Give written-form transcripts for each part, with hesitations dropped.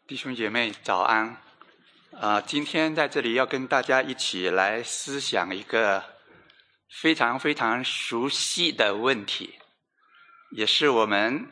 弟兄姐妹早安。今天在这里要跟大家一起来思想一个非常非常熟悉的问题，也是我们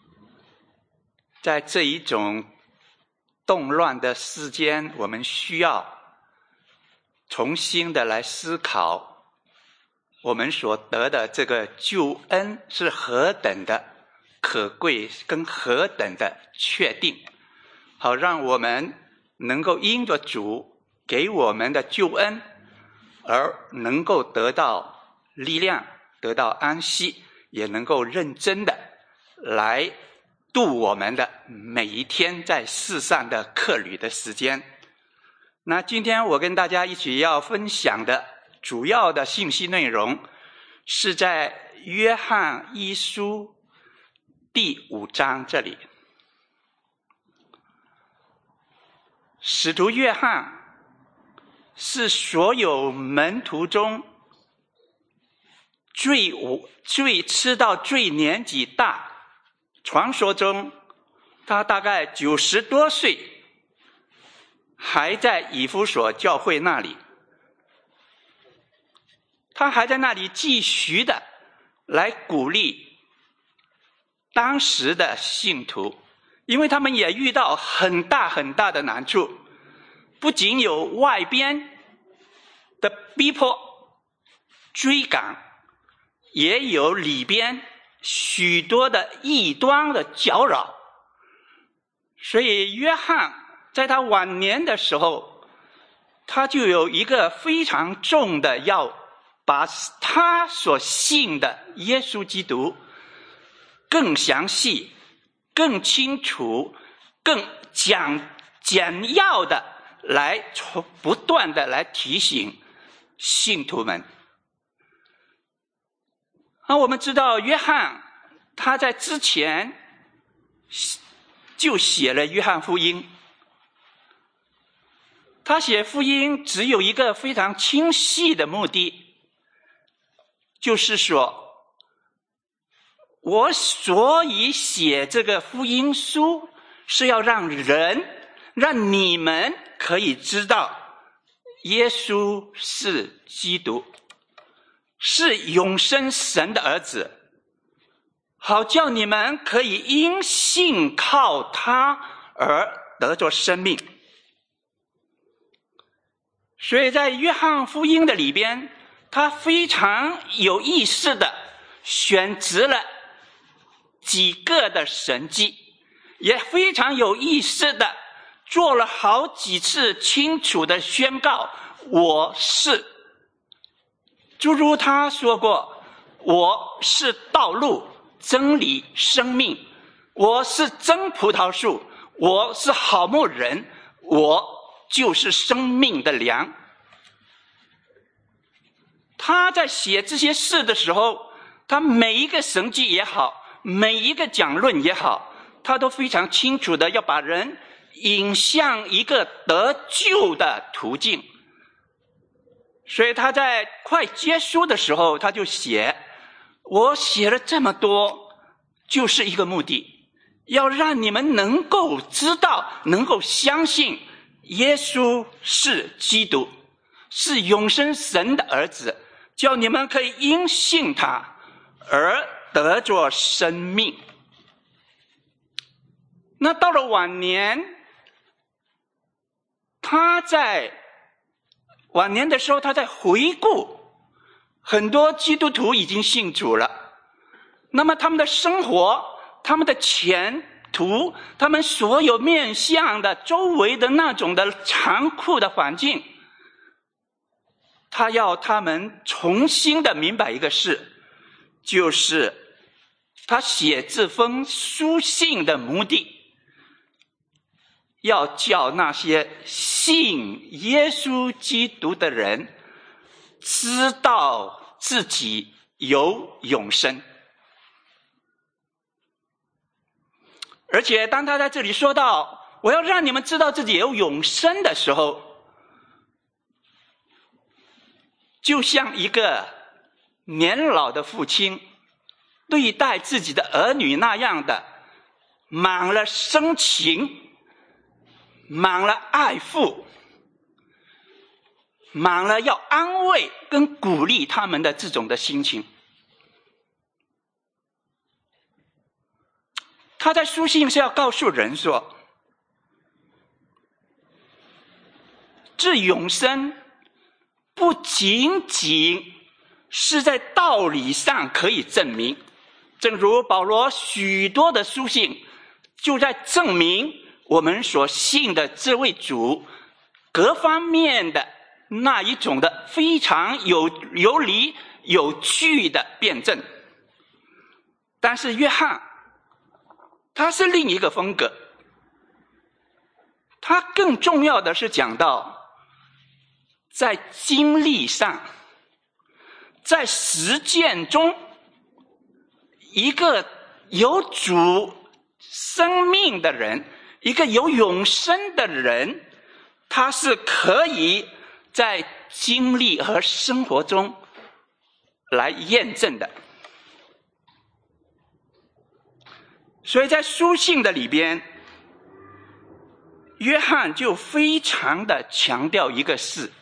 在这一种动乱的世间，我们需要重新的来思考我们所得的这个救恩是何等的可贵跟何等的确定，好让我们能够因着主给我们的救恩而能够得到力量，得到安息，也能够认真的来度我们的每一天在世上的客旅的时间。那今天我跟大家一起要分享的主要的信息内容是在约翰一书第5章这里。使徒约翰是所有门徒中最吃到最年纪大，传说中他大概90多岁，还在以弗所教会那里，他还在那里继续的来鼓励当时的信徒，因为他们也遇到很大很大的难处，不仅有外边的逼迫追赶，也有里边许多的异端的搅扰。所以约翰在他晚年的时候，他就有一个非常重的，要把他所信的耶稣基督更详细、更清楚、更简要的来不断的来提醒信徒们。我们知道约翰他在之前就写了约翰福音，他写福音只有一个非常清晰的目的，就是说我所以写这个福音书是要让你们可以知道耶稣是基督，是永生神的儿子，好叫你们可以因信靠他而得着生命。所以在约翰福音的里边，他非常有意识的选择了几个的神迹，也非常有意识的做了好几次清楚的宣告，我是，诸如他说过，我是道路、真理、生命，我是真葡萄树，我是好牧人，我就是生命的粮。他在写这些事的时候，他每一个神迹也好，每一个讲论也好，他都非常清楚的要把人引向一个得救的途径。所以他在快结束的时候，他就写，我写了这么多就是一个目的，要让你们能够知道，能够相信耶稣是基督，是永生神的儿子，叫你们可以因信他而得着生命。那到了晚年，他在晚年的时候，他在回顾很多基督徒已经信主了，那么他们的生活，他们的前途，他们所有面向的周围的那种的残酷的环境，他要他们重新的明白一个事，就是他写这封书信的目的，要叫那些信耶稣基督的人知道自己有永生。而且当他在这里说到我要让你们知道自己有永生的时候，就像一个年老的父亲对待自己的儿女那样的满了深情， 满了爱父，满了要安慰跟鼓励他们的这种的心情。他在书信是要告诉人说，这永生不仅仅是在道理上可以证明，正如保罗许多的书信就在证明我们所信的这位主各方面的那一种的非常有理有据的辩证。但是约翰他是另一个风格，他更重要的是讲到在经历上，在实践中，一个有主生命的人，一个有永生的人，他是可以在经历和生活中来验证的。所以在书信的里边，约翰就非常的强调一个事，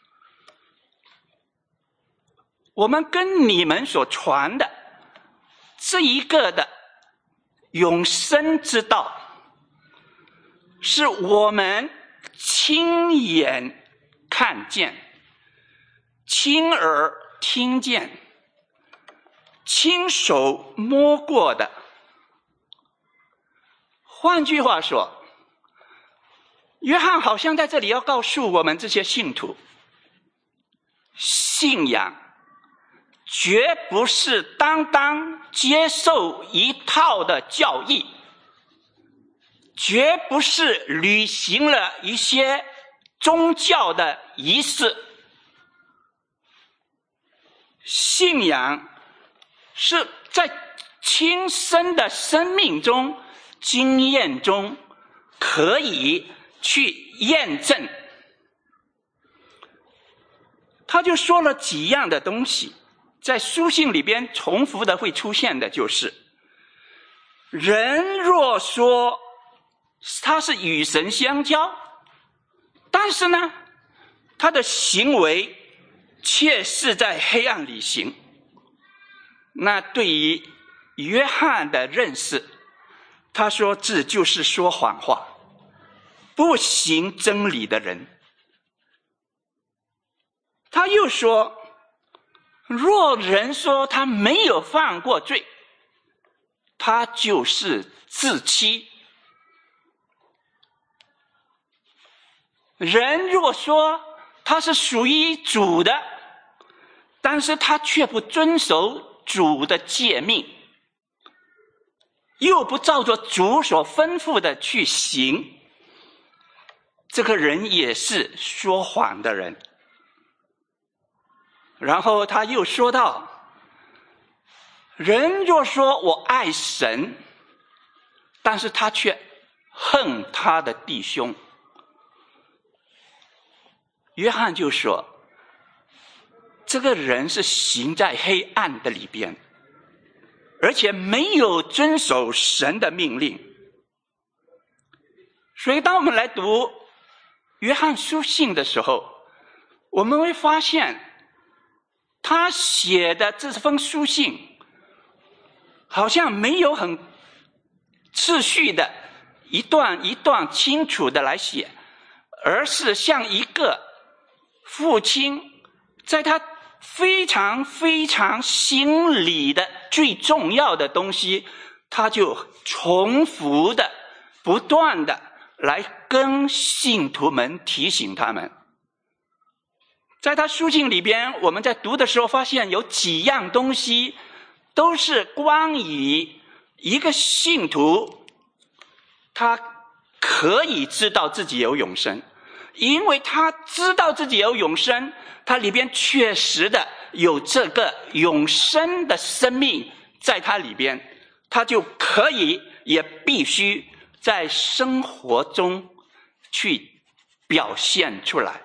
我们跟你们所传的这一个的永生之道，是我们亲眼看见、亲耳听见、亲手摸过的。换句话说，约翰好像在这里要告诉我们这些信徒，信仰绝不是单单接受一套的教义，绝不是履行了一些宗教的仪式。信仰是在亲身的生命中、经验中可以去验证。他就说了几样的东西，在书信里边重复的会出现的就是，人若说他是与神相交，但是呢，他的行为却是在黑暗里行，那对于约翰的认识，他说这就是说谎话、不行真理的人。他又说，若人说他没有犯过罪，他就是自欺。人若说他是属于主的，但是他却不遵守主的诫命，又不照着主所吩咐的去行，这个人也是说谎的人。然后他又说到，人若说我爱神，但是他却恨他的弟兄，约翰就说，这个人是行在黑暗的里边，而且没有遵守神的命令。所以当我们来读约翰书信的时候，我们会发现他写的这封书信好像没有很次序的一段一段清楚的来写，而是像一个父亲在他非常非常心里的最重要的东西，他就重复的不断的来跟信徒们提醒他们。在他书信里边，我们在读的时候发现有几样东西都是关于一个信徒他可以知道自己有永生，因为他知道自己有永生，他里边确实的有这个永生的生命在他里边，他就可以也必须在生活中去表现出来。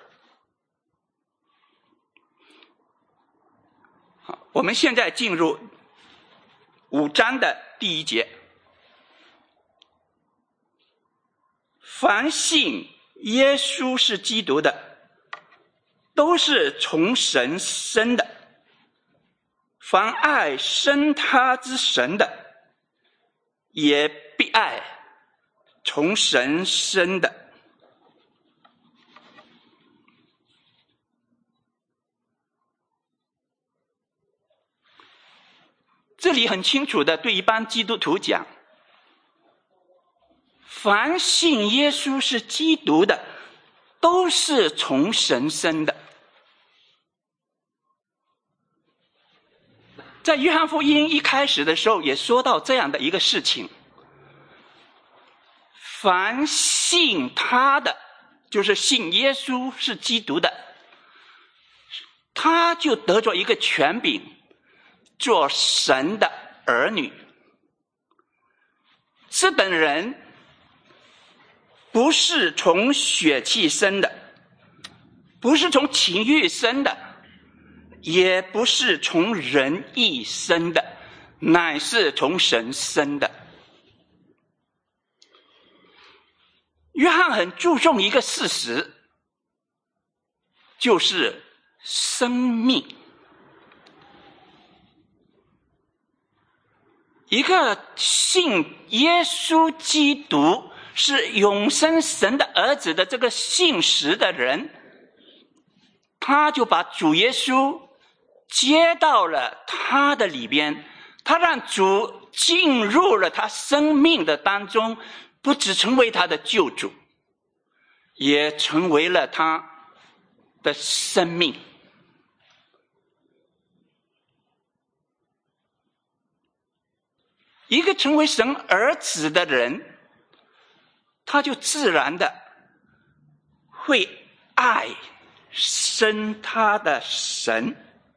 好，我们现在进入5章的第1节。凡信耶稣是基督的，都是从神生的。凡爱生他之神的，也必爱从神生的。这里很清楚的对一般基督徒讲，凡信耶稣是基督的，都是从神生的。在约翰福音一开始的时候也说到这样的一个事情，凡信他的，就是信耶稣是基督的，他就得着一个权柄，做神的儿女。这等人不是从血气生的，不是从情欲生的，也不是从人意生的，乃是从神生的。约翰很注重一个事实，就是生命。一个信耶稣基督是永生神的儿子的这个信实的人，他就把主耶稣接到了他的里边，他让主进入了他生命的当中，不只成为他的救主，也成为了他的生命。一个成为神儿子的人，他就自然的会爱生他的神。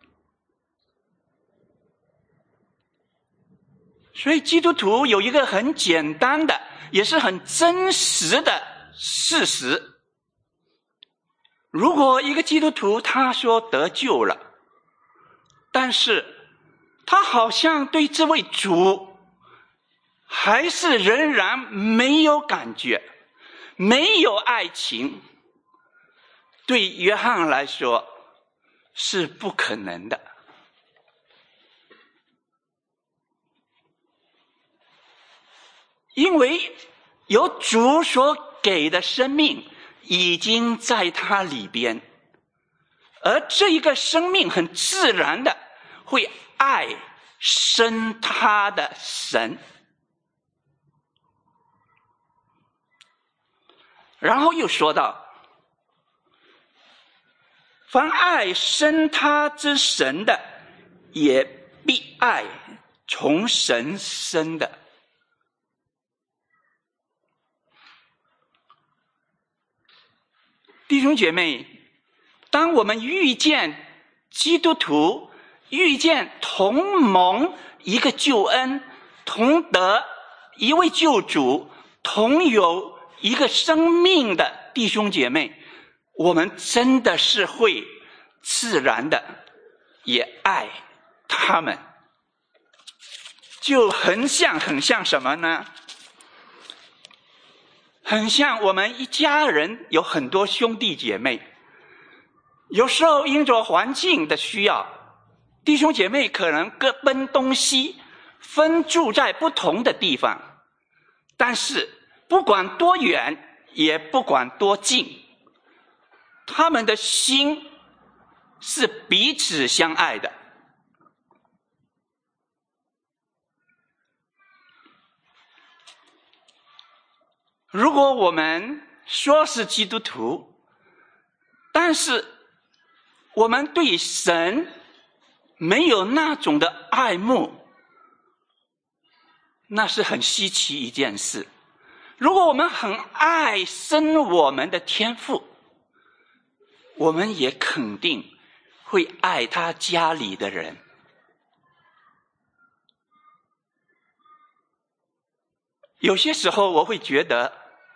所以基督徒有一个很简单的，也是很真实的事实，如果一个基督徒他说得救了，但是他好像对这位主还是仍然没有感觉，没有爱情，对约翰来说是不可能的。因为有主所给的生命已经在他里边，而这一个生命很自然的会爱生他的神。然后又说到，凡爱生他之神的，也必爱从神生的。弟兄姐妹，当我们遇见基督徒，遇见同蒙一个救恩，同得一位救主，同有一个生命的弟兄姐妹，我们真的是会自然的也爱他们。就很像什么呢？很像我们一家人有很多兄弟姐妹，有时候因着环境的需要，弟兄姐妹可能各奔东西，分住在不同的地方，但是不管多远也不管多近，他们的心是彼此相爱的。如果我们说是基督徒，但是我们对神没有那种的爱慕，那是很稀奇一件事。如果我们很爱生我们的天父，我们也肯定会爱他家里的人。有些时候我会觉得，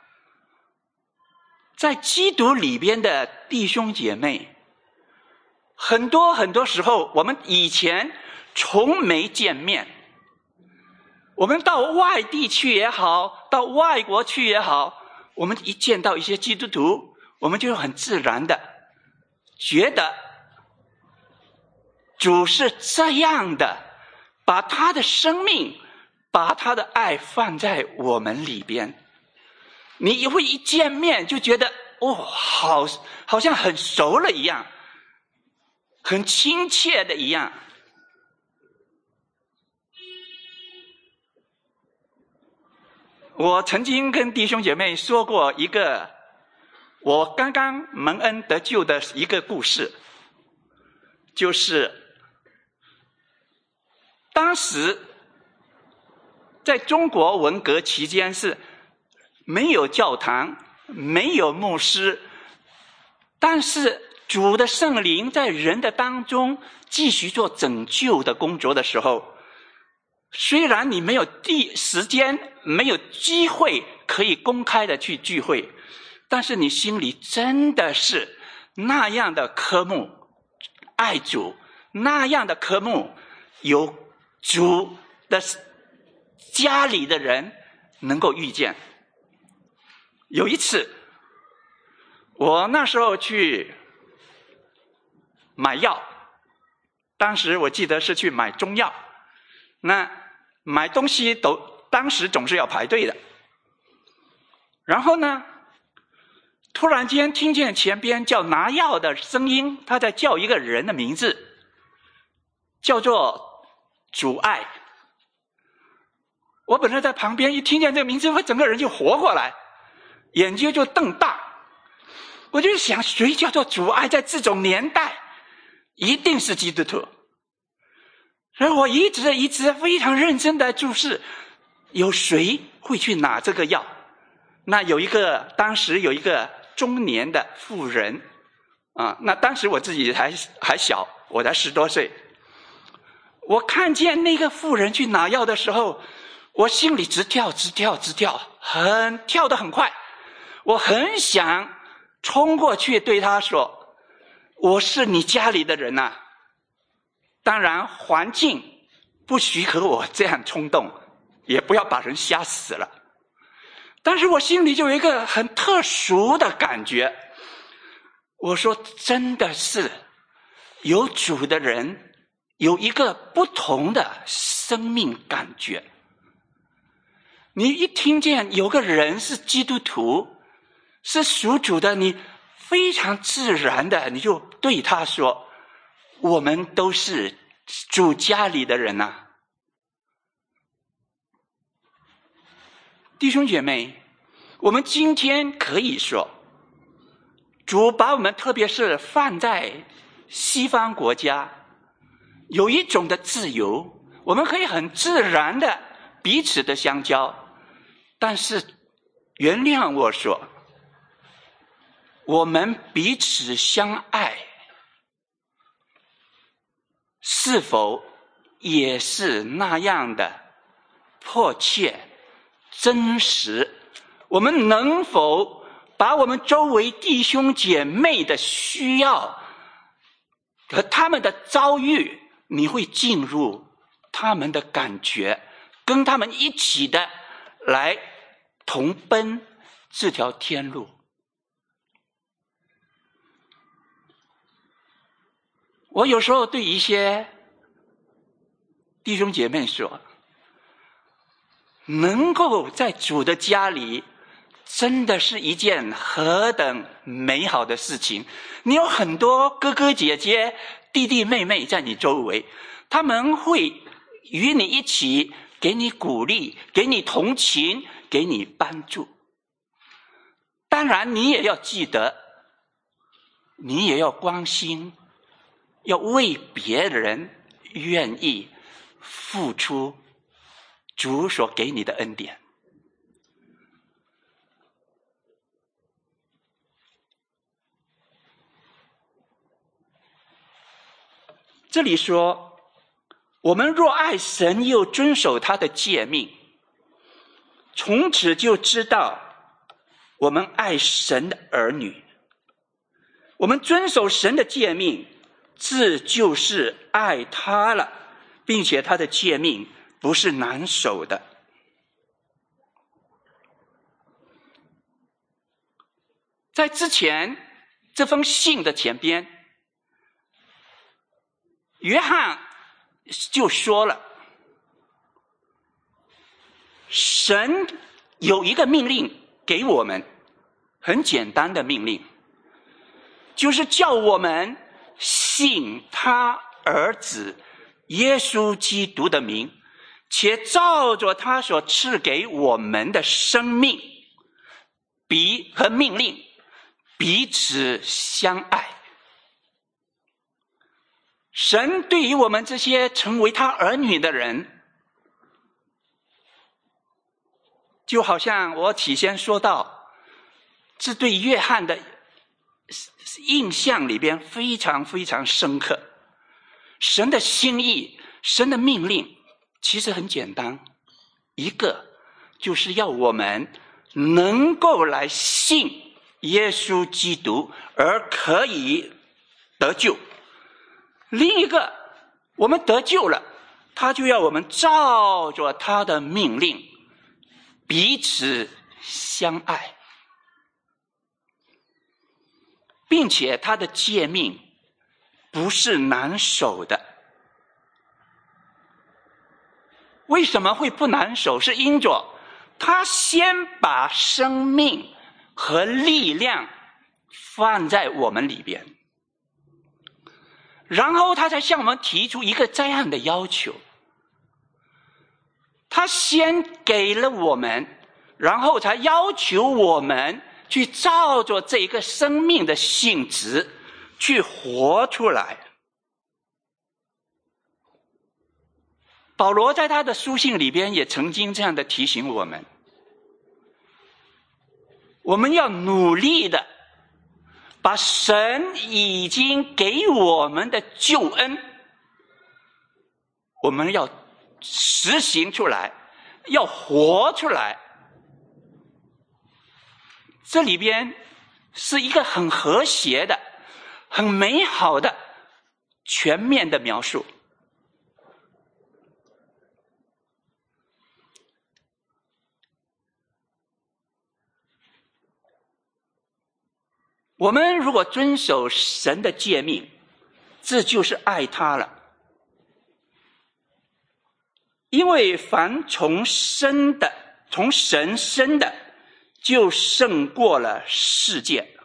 在基督里边的弟兄姐妹，很多时候我们以前从没见面，我们到外地去也好，到外国去也好， 我们一见到一些基督徒，我们就很自然的觉得主是这样的，把他的生命，把他的爱放在我们里边。你会一见面就觉得好像很熟了一样，很亲切的一样。我曾经跟弟兄姐妹说过一个我刚刚蒙恩得救的一个故事，就是当时在中国文革期间是没有教堂，没有牧师，但是主的圣灵在人的当中继续做拯救的工作的时候，虽然你没有时间，没有机会可以公开的去聚会，但是你心里真的是那样的渴慕爱主，那样的渴慕有主的家里的人能够遇见。有一次我那时候去买药，当时我记得是去买中药，那买东西当时总是要排队的。然后呢，突然间听见前边叫拿药的声音，他在叫一个人的名字，叫做主爱。我本来在旁边一听见这个名字，我整个人就活过来，眼睛就瞪大。我就想，谁叫做主爱？在这种年代一定是基督徒。所以我一直非常认真的注视，有谁会去拿这个药。那当时有一个中年的妇人那当时我自己还小，我才10多岁。我看见那个妇人去拿药的时候，我心里直跳，跳得很快。我很想冲过去对他说，我是你家里的人啊。当然环境不许可我这样冲动，也不要把人吓死了。但是我心里就有一个很特殊的感觉，我说真的是有主的人有一个不同的生命感觉。你一听见有个人是基督徒，是属主的，你非常自然的你就对他说，我们都是主家里的人啊。弟兄姐妹，我们今天可以说，主把我们特别是放在西方国家，有一种的自由，我们可以很自然的彼此的相交。但是原谅我说，我们彼此相爱是否也是那样的迫切真实？我们能否把我们周围弟兄姐妹的需要和他们的遭遇，你会进入他们的感觉，跟他们一起的来同奔这条天路？我有时候对一些弟兄姐妹说，能够在主的家里真的是一件何等美好的事情。你有很多哥哥姐姐弟弟妹妹在你周围，他们会与你一起给你鼓励，给你同情，给你帮助。当然你也要记得，你也要关心，要为别人愿意付出主所给你的恩典。这里说，我们若爱神又遵守他的诫命，从此就知道我们爱神的儿女。我们遵守神的诫命，这就是爱他了，并且他的诫命不是难守的。 在之前这封信的前边，约翰就说了，神有一个命令给我们，很简单的命令，就是叫我们信他儿子耶稣基督的名，且照着他所赐给我们的生命和命令彼此相爱。神对于我们这些成为他儿女的人，就好像我起先说到，这对约翰的印象里边非常非常深刻。神的心意，神的命令其实很简单，一个就是要我们能够来信耶稣基督而可以得救。另一个，我们得救了，他就要我们照着他的命令彼此相爱，并且他的诫命不是难守的。为什么会不难守？是因着他先把生命和力量放在我们里边，然后他才向我们提出一个这样的要求。他先给了我们，然后才要求我们去照着这个生命的性质去活出来。保罗在他的书信里边也曾经这样的提醒我们，我们要努力的把神已经给我们的救恩，我们要实行出来，要活出来。这里边是一个很和谐的、很美好的、全面的描述。我们如果遵守神的诫命，这就是爱他了。因为凡从神生的，就胜过了世界。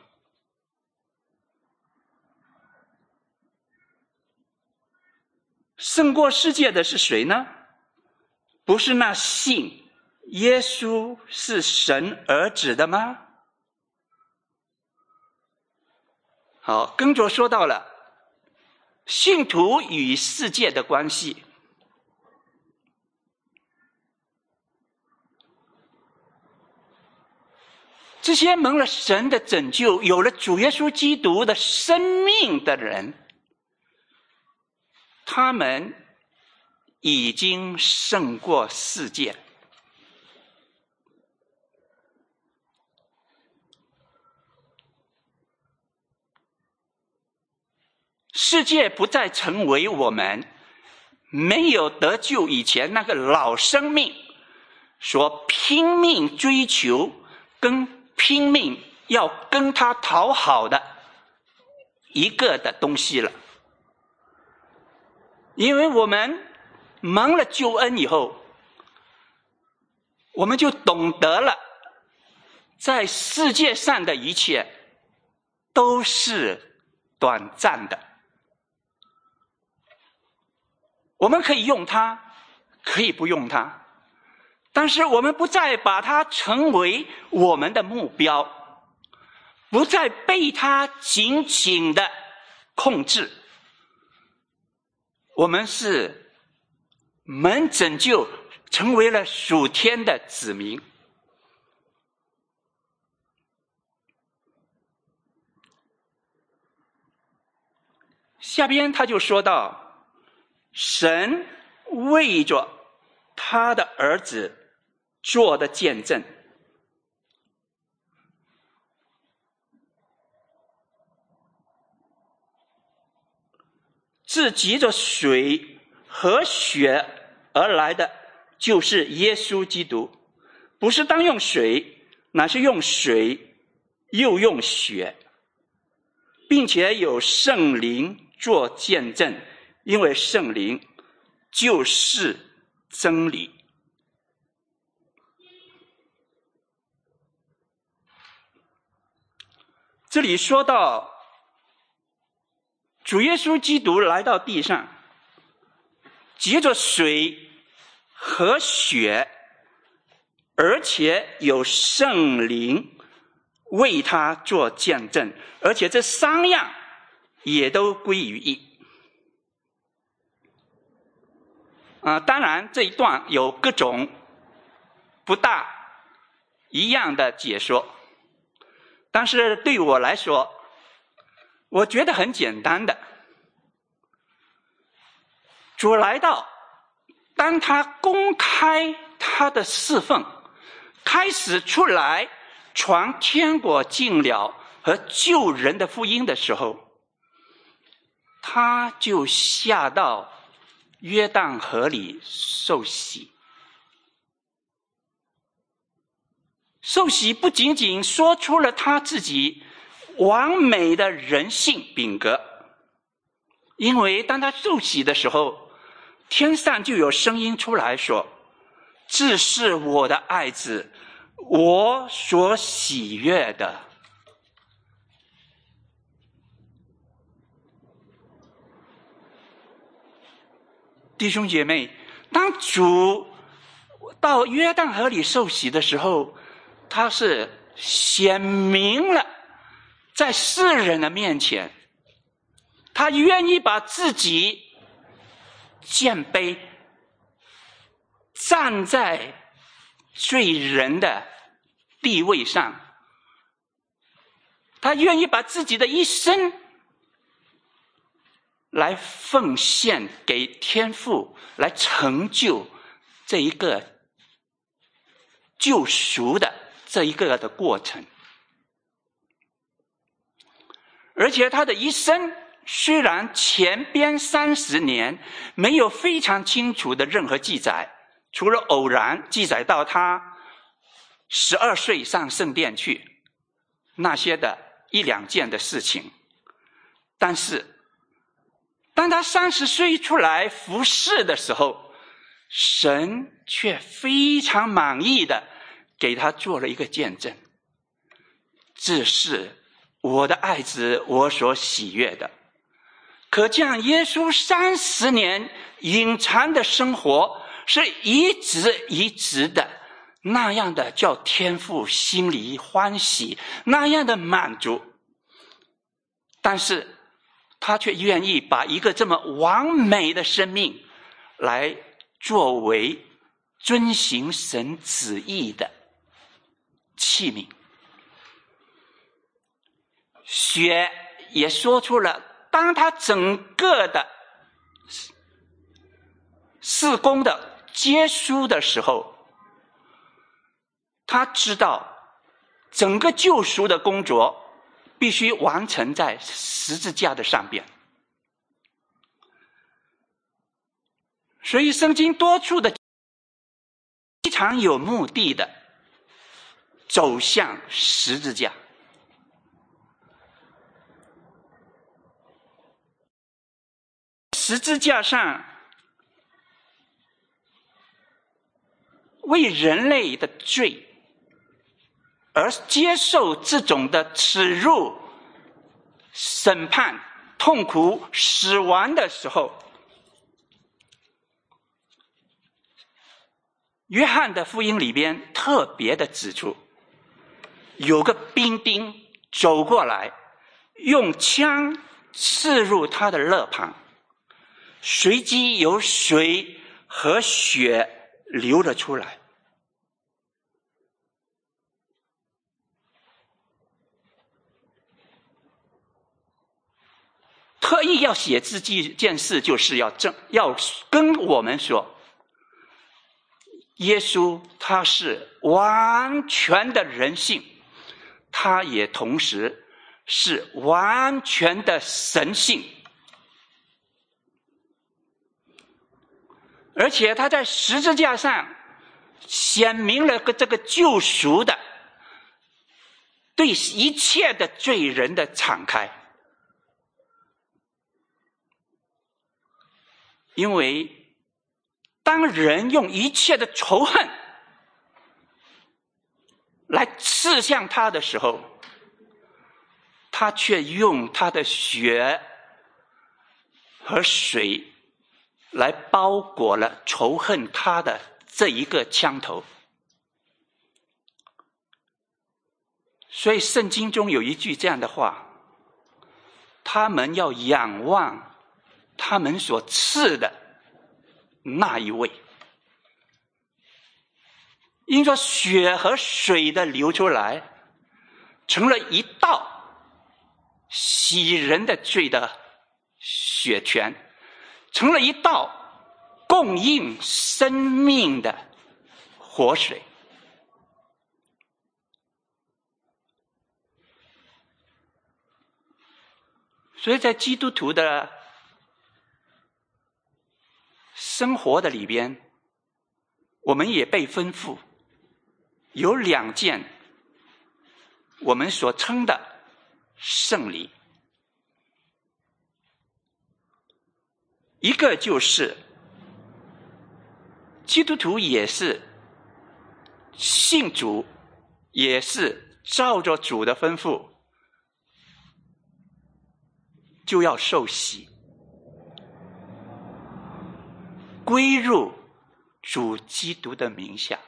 胜过世界的是谁呢？不是那信耶稣是神儿子的吗？好，跟着说到了信徒与世界的关系。这些蒙了神的拯救，有了主耶稣基督的生命的人，他们已经胜过世界。世界不再成为我们没有得救以前那个老生命所拼命追求跟拼命要跟他讨好的一个的东西了。因为我们蒙了救恩以后，我们就懂得了在世界上的一切都是短暂的。我们可以用它，可以不用它，但是我们不再把它成为我们的目标，不再被它紧紧的控制。我们是蒙拯救，成为了属天的子民。下边他就说到，神为着他的儿子做的见证，自藉着水和血而来的就是耶稣基督，不是单用水，乃是用水又用血，并且有圣灵做见证，因为圣灵就是真理。这里说到主耶稣基督来到地上，藉着水和血，而且有圣灵为他做见证，而且这三样也都归于一。当然这一段有各种不大一样的解说，但是对我来说，我觉得很简单的。主来到，当他公开他的侍奉，开始出来传天国进了和救人的福音的时候，他就下到约旦河里受洗。受洗不仅仅说出了他自己完美的人性品格，因为当他受洗的时候，天上就有声音出来说，这是我的爱子，我所喜悦的。弟兄姐妹，当主到约旦河里受洗的时候，他是显明了在世人的面前，他愿意把自己谦卑，站在罪人的地位上，他愿意把自己的一生来奉献给天父，来成就这一个救赎的这一个的过程。而且他的一生虽然前边30年没有非常清楚的任何记载，除了偶然记载到他12岁上圣殿去那些的1、2件的事情，但是当他30岁出来服侍的时候，神却非常满意的给他做了一个见证，这是我的爱子，我所喜悦的。可见耶稣30年隐藏的生活是一直的那样的叫天父心里欢喜，那样的满足，但是他却愿意把一个这么完美的生命来作为遵行神旨意的器皿。血也说出了，当他整个的事工的结束的时候，他知道整个救赎的工作必须完成在十字架的上边。所以圣经多处的非常有目的的走向十字架。十字架上为人类的罪而接受这种的耻辱、审判、痛苦、死亡的时候，约翰的福音里边特别的指出，有个兵丁走过来，用枪刺入他的肋旁，随即有水和血流了出来。特意要写这件事，就是要跟我们说，耶稣他是完全的人性，他也同时是完全的神性，而且他在十字架上显明了这个救赎的对一切的罪人的敞开。因为当人用一切的仇恨来刺向他的时候，他却用他的血和水来包裹了仇恨他的这一个枪头。所以圣经中有一句这样的话，他们要仰望他们所赐的那一位。因说血和水的流出来，成了一道洗人的罪的血泉，成了一道供应生命的活水。所以在基督徒的生活的里边，我们也被吩咐有2件我们所称的圣礼。一个就是基督徒也是信主，也是照着主的吩咐就要受洗，归入主基督的名下。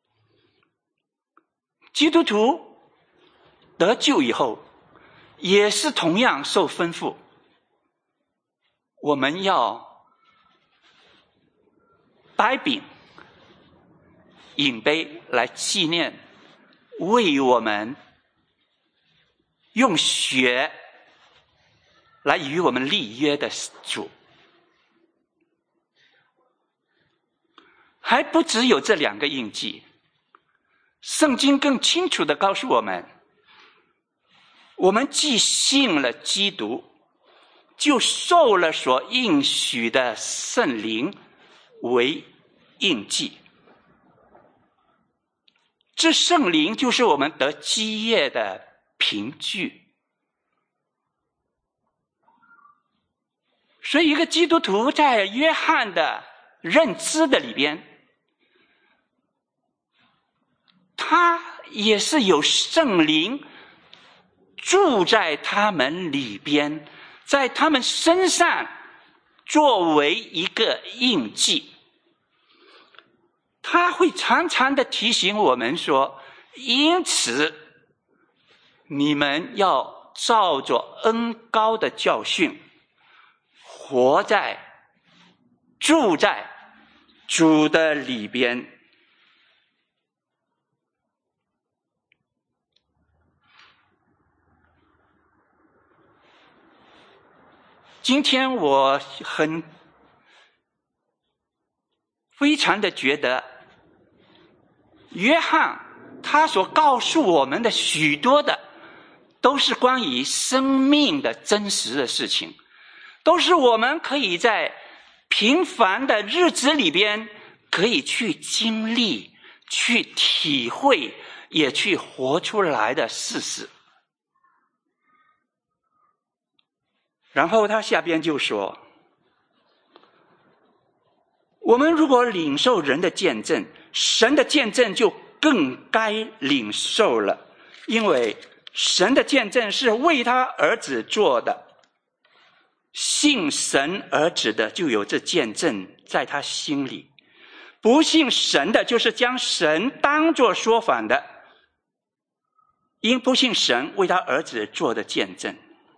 基督徒得救以后也是同样受吩咐，我们要掰饼饮杯来纪念为我们用血来与我们立约的主。还不只有这2个印记，圣经更清楚地告诉我们，我们既信了基督，就受了所应许的圣灵为印记。这圣灵就是我们得基业的凭据。所以一个基督徒在约翰的认知的里边，他也是有圣灵住在他们里边，在他们身上作为一个印记。他会常常的提醒我们说，因此你们要照着恩膏的教训，活在住在主的里边。今天我非常的觉得，约翰他所告诉我们的许多的都是关于生命的真实的事情，都是我们可以在平凡的日子里边可以去经历、去体会，也去活出来的事实。然后他下边就说，我们如果领受人的见证，神的见证就更该领受了，因为神的见证是为他儿子做的，信神儿子的就有这见证在他心里，不信神的就是将神当作说谎的，因不信神为他儿子做的见证。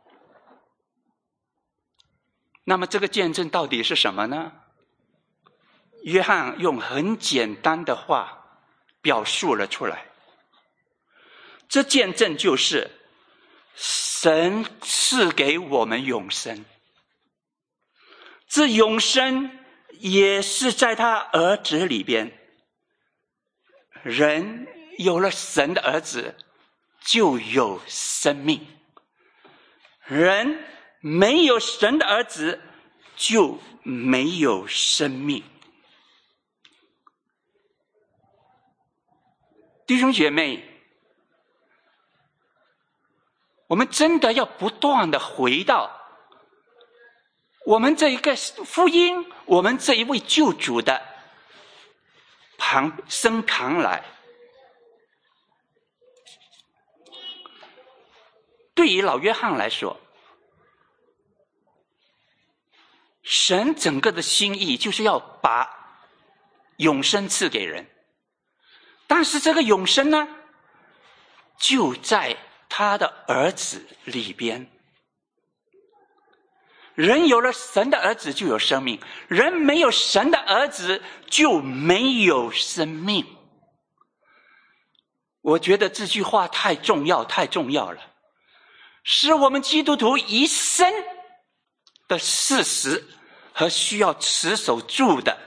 那么这个见证到底是什么呢？约翰用很简单的话表述了出来，这见证就是神赐给我们永生，这永生也是在他儿子里边。人有了神的儿子就有生命，人没有神的儿子就没有生命。弟兄姐妹， 我们真的要不断的回到我们这一个福音，我们这一位救主的身旁来。对于老约翰来说，神整个的心意就是要把永生赐给人，但是这个永生呢，就在他的儿子里边。人有了神的儿子就有生命，人没有神的儿子就没有生命。我觉得这句话太重要了，是我们基督徒一生的事实和需要持守住的。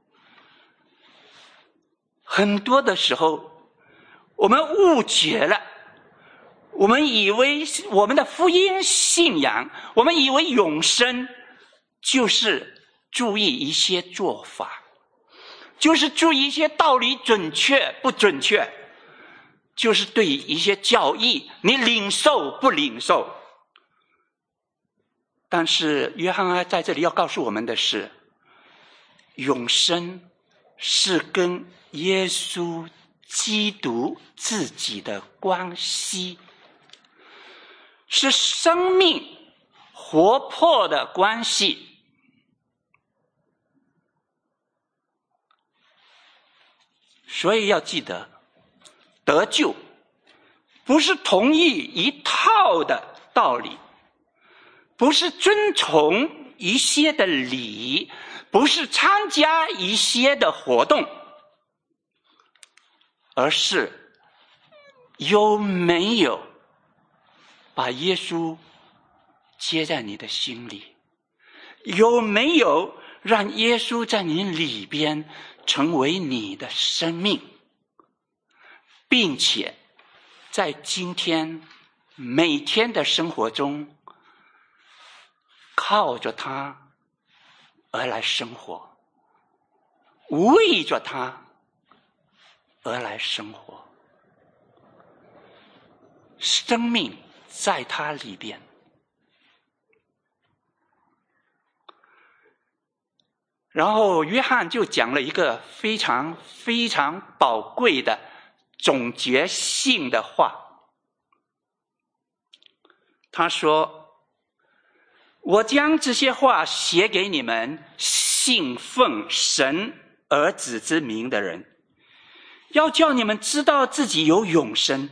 很多的时候我们误解了，我们以为我们的福音信仰，我们以为永生就是注意一些做法，就是注意一些道理准确不准确，就是对一些教义你领受不领受。但是约翰在这里要告诉我们的是，永生是跟耶稣基督自己的关系，是生命活泼的关系。所以要记得，得救不是同意一套的道理，不是遵从一些的礼，不是参加一些的活动，而是有没有把耶稣接在你的心里，有没有让耶稣在你里边成为你的生命，并且在今天每天的生活中靠着他而来生活，为着他而来生活，生命在他里边。然后约翰就讲了一个非常非常宝贵的总结性的话，他说，我将这些话写给你们信奉神儿子之名的人，要叫你们知道自己有永生。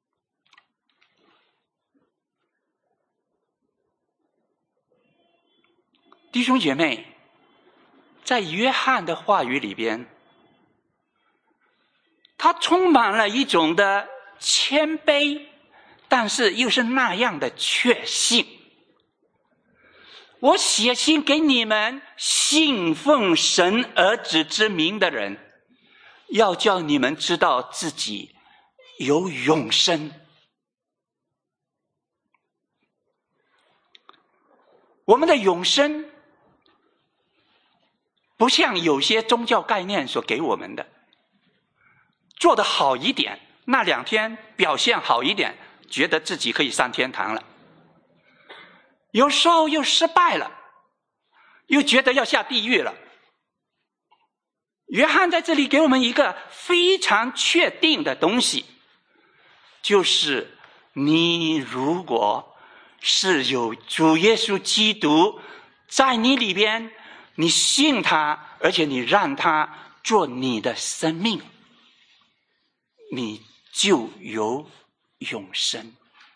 弟兄姐妹，在约翰的话语里边，他充满了一种的谦卑，但是又是那样的确信。我写信给你们信奉神儿子之名的人，要叫你们知道自己有永生。我们的永生不像有些宗教概念所给我们的，做得好一点，那2天表现好一点，觉得自己可以上天堂了，有时候又失败了，又觉得要下地狱了。约翰在这里给我们一个非常确定的东西，就是你如果是有主耶稣基督在你里边，你信他，而且你让他做你的生命，你就有永生。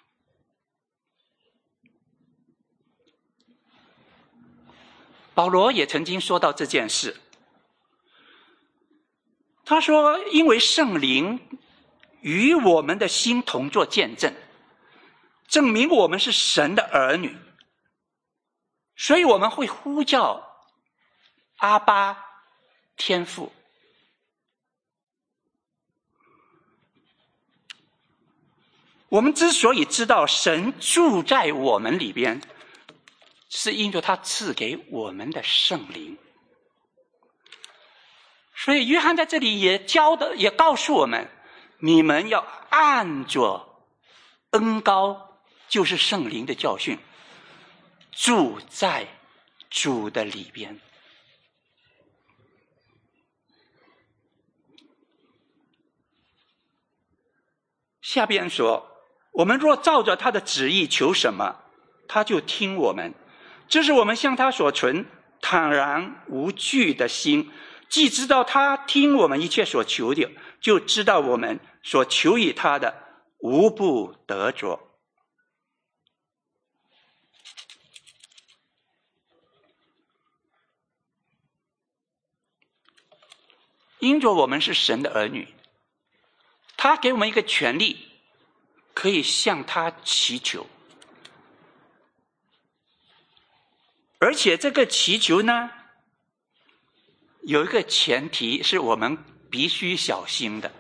保罗也曾经说到这件事，他说，因为圣灵与我们的心同作见证，证明我们是神的儿女，所以我们会呼叫阿爸天父。我们之所以知道神住在我们里边，是因着他赐给我们的圣灵。所以约翰在这里也告诉我们，你们要按着恩膏就是圣灵的教训，住在主的里边。下边说，我们若照着他的旨意求什么，他就听我们。这是我们向他所存坦然无惧的心，既知道他听我们一切所求的，就知道我们所求于他的无不得着。因着我们是神的儿女，他给我们一个权利，可以向他祈求。而且这个祈求呢，有一个前提是我们必须小心的。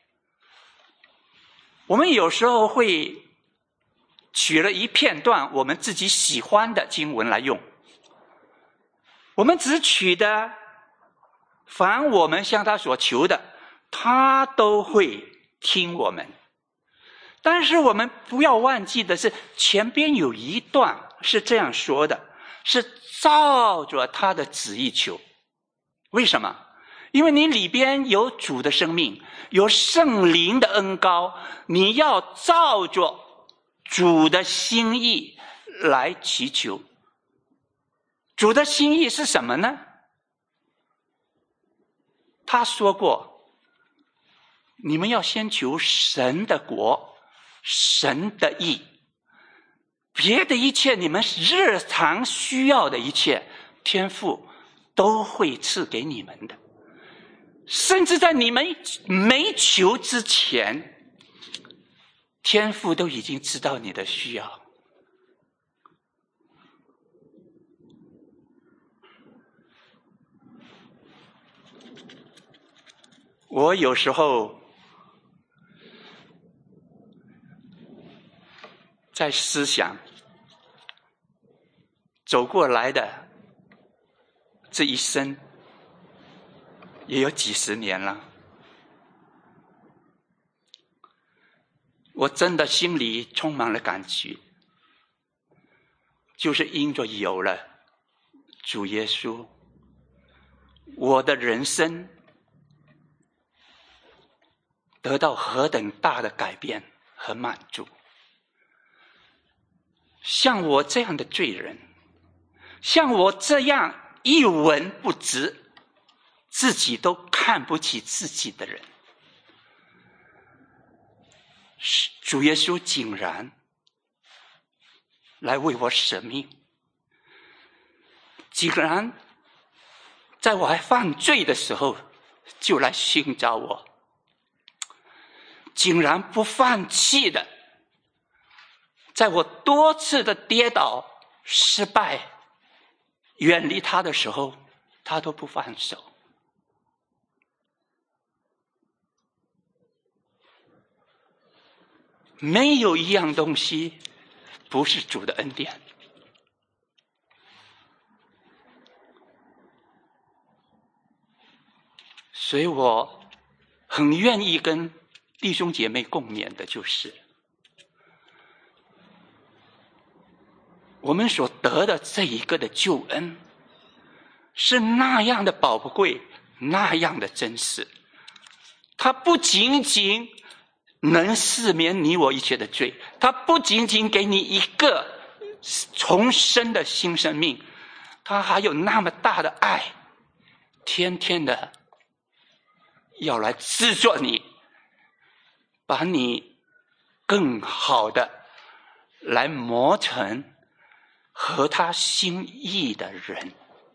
我们有时候会取了一片段我们自己喜欢的经文来用，我们只取的凡我们向他所求的，他都会听我们。但是我们不要忘记的是，前边有一段是这样说的，是照着他的旨意求。为什么？因为你里边有主的生命，有圣灵的恩膏，你要照着主的心意来祈求。主的心意是什么呢？他说过，你们要先求神的国，神的义，别的一切你们日常需要的一切，天父都会赐给你们的。甚至在你们没求之前，天父都已经知道你的需要。我有时候在思想走过来的这一生也有几十年了，我真的心里充满了感激，就是因着有了主耶稣，我的人生得到何等大的改变和满足。像我这样的罪人，像我这样一文不值，自己都看不起自己的人，主耶稣竟然来为我舍命，竟然在我还犯罪的时候就来寻找我，竟然不放弃的，在我多次的跌倒失败远离他的时候，他都不放手。没有一样东西不是主的恩典。所以我很愿意跟弟兄姐妹共勉的，就是我们所得的这一个的救恩是那样的宝贵，那样的真实。它不仅仅能赦免你我一切的罪，它不仅仅给你一个重生的新生命，它还有那么大的爱，天天的要来制作你，把你更好的来磨成合他心意的人。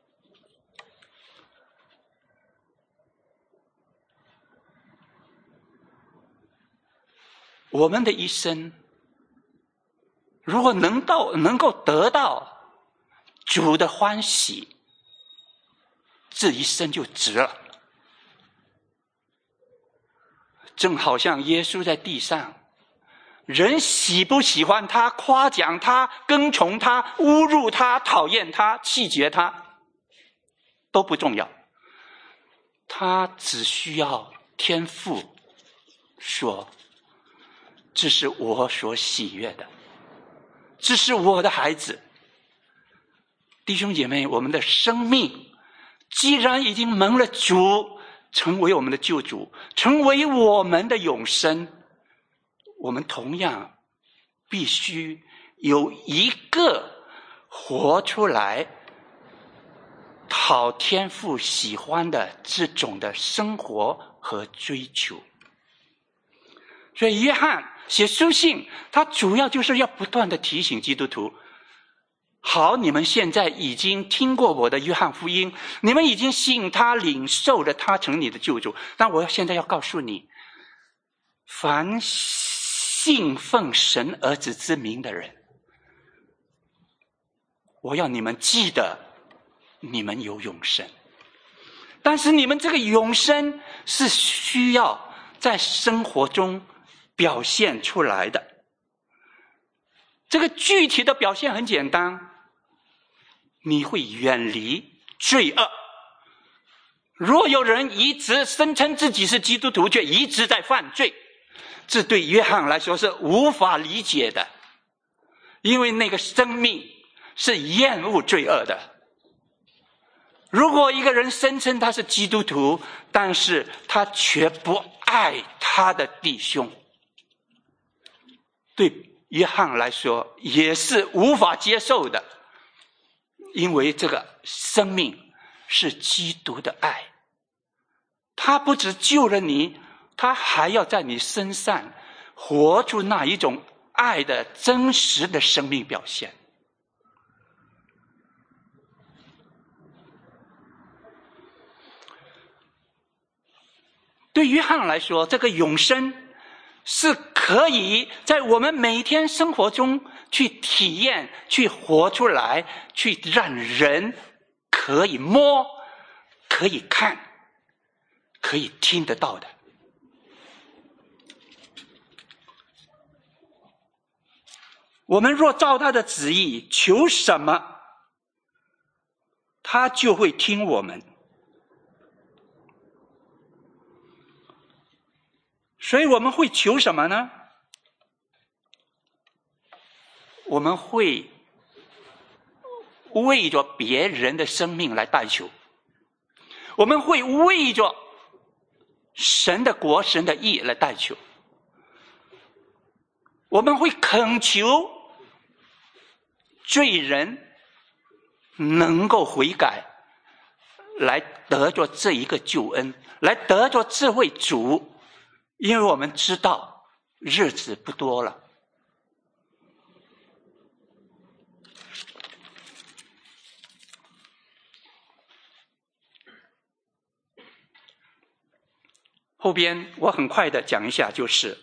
我们的一生如果能够得到主的欢喜，这一生就值了。正好像耶稣在地上，人喜不喜欢他，夸奖他，跟从他，侮辱他，讨厌他，弃绝他，都不重要，他只需要天父说，这是我所喜悦的， 只是我的孩子。弟兄姐妹，我们的生命既然已经蒙了主，成为我们的救主，成为我们的永生，我们同样必须有一个活出来讨天父喜欢的这种的生活和追求。所以约翰写书信，他主要就是要不断的提醒基督徒，好，你们现在已经听过我的约翰福音，你们已经信他，领受了他成你的救主，但我现在要告诉你，凡信奉神儿子之名的人，我要你们记得你们有永生，但是你们这个永生是需要在生活中表现出来的。这个具体的表现很简单，你会远离罪恶。若有人一直声称自己是基督徒，却一直在犯罪，这对约翰来说是无法理解的，因为那个生命是厌恶罪恶的。如果一个人声称他是基督徒，但是他却不爱他的弟兄，对约翰来说也是无法接受的，因为这个生命是基督的爱，他不只救了你，他还要在你身上活出那一种爱的真实的生命表现。对约翰来说，这个永生是可以在我们每天生活中去体验，去活出来，去让人可以摸，可以看，可以听得到的。我们若照他的旨意求什么，他就会听我们。所以我们会求什么呢？我们会为着别人的生命来代求，我们会为着神的国、神的义来代求，我们会恳求罪人能够悔改，来得着这一个救恩，来得着这位主，因为我们知道日子不多了。后边我很快的讲一下，就是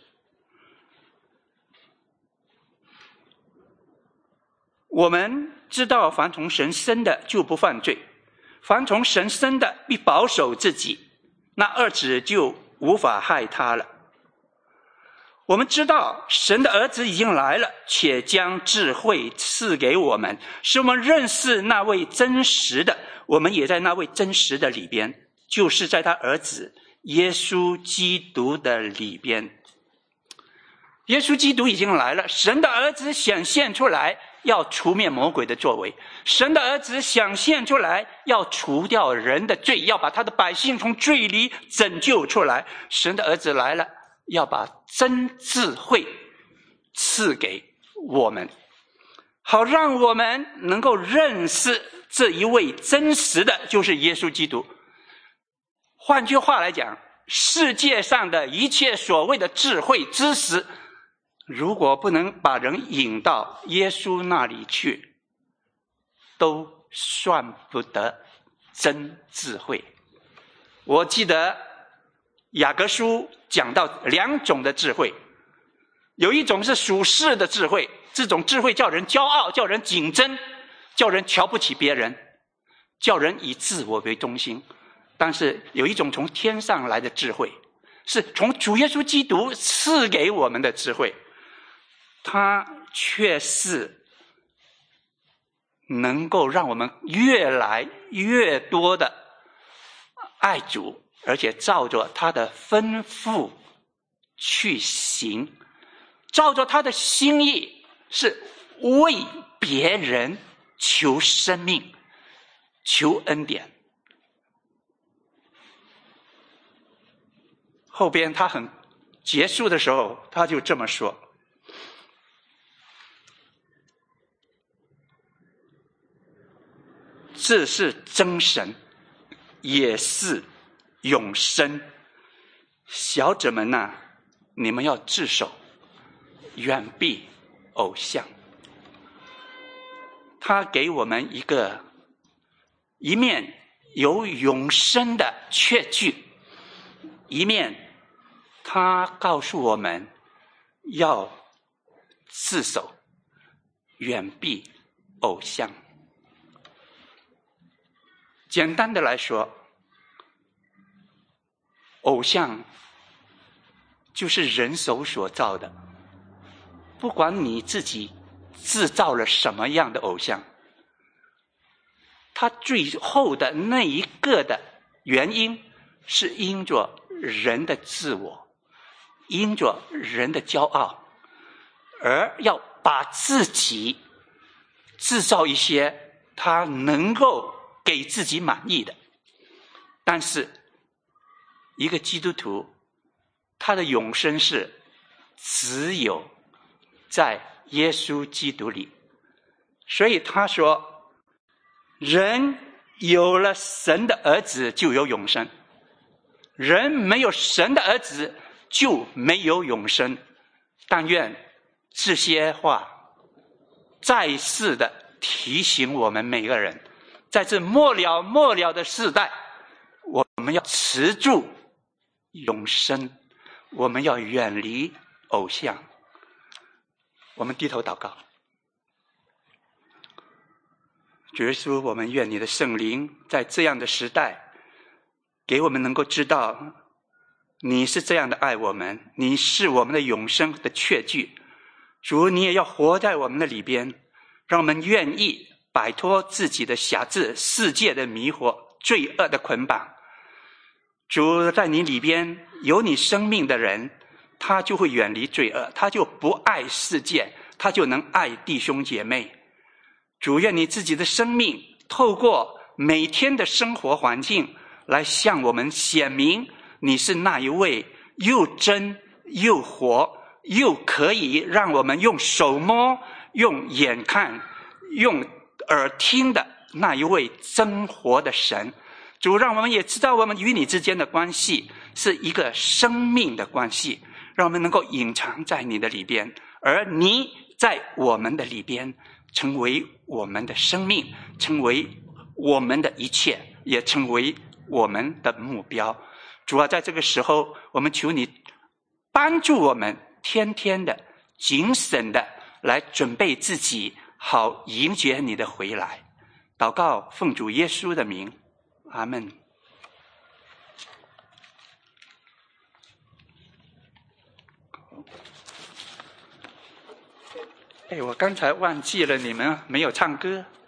我们知道凡从神生的就不犯罪，凡从神生的必保守自己，那二子就无法害他了。我们知道神的儿子已经来了，且将智慧赐给我们，使我们认识那位真实的，我们也在那位真实的里边，就是在他儿子耶稣基督的里边。耶稣基督已经来了，神的儿子显现出来，要除灭魔鬼的作为，神的儿子显现出来，要除掉人的罪，要把他的百姓从罪里拯救出来。神的儿子来了，要把真智慧赐给我们，好让我们能够认识这一位真实的，就是耶稣基督。换句话来讲，世界上的一切所谓的智慧知识，如果不能把人引到耶稣那里去，都算不得真智慧。我记得雅各书讲到两种的智慧，有一种是属世的智慧，这种智慧叫人骄傲，叫人竞争，叫人瞧不起别人，叫人以自我为中心。但是有一种从天上来的智慧，是从主耶稣基督赐给我们的智慧，它却是能够让我们越来越多的爱主，而且照着他的吩咐去行，照着他的心意，是为别人求生命，求恩典。后边他结束的时候，他就这么说：这是真神，也是永生。小子们呐，你们要自守，远避偶像。他给我们一面有永生的确据，一面他告诉我们要自守，远避偶像。简单的来说，偶像就是人手所造的，不管你自己制造了什么样的偶像，它最后的那一个的原因是因着人的自我，因着人的骄傲，而要把自己制造一些他能够给自己满意的。但是一个基督徒，他的永生是只有在耶稣基督里。所以他说，人有了神的儿子就有永生，人没有神的儿子就没有永生。但愿这些话再次的提醒我们每个人，在这末了的世代，我们要持住永生，我们要远离偶像。我们低头祷告。主耶稣，我们愿你的圣灵在这样的时代给我们能够知道你是这样的爱我们，你是我们的永生的确据。主，你也要活在我们的里边，让我们愿意摆脱自己的辖制，世界的迷惑，罪恶的捆绑。主，在你里边有你生命的人，他就会远离罪恶，他就不爱世界，他就能爱弟兄姐妹。主，愿你自己的生命透过每天的生活环境来向我们显明你是那一位又真又活，又可以让我们用手摸，用眼看，用耳听的那一位真活的神。主，让我们也知道我们与你之间的关系是一个生命的关系，让我们能够隐藏在你的里边，而你在我们的里边成为我们的生命，成为我们的一切，也成为我们的目标。主啊，在这个时候我们求你帮助我们天天的谨慎的来准备自己，好迎接你的回来。祷告奉主耶稣的名，阿们。我刚才忘记了你们没有唱歌。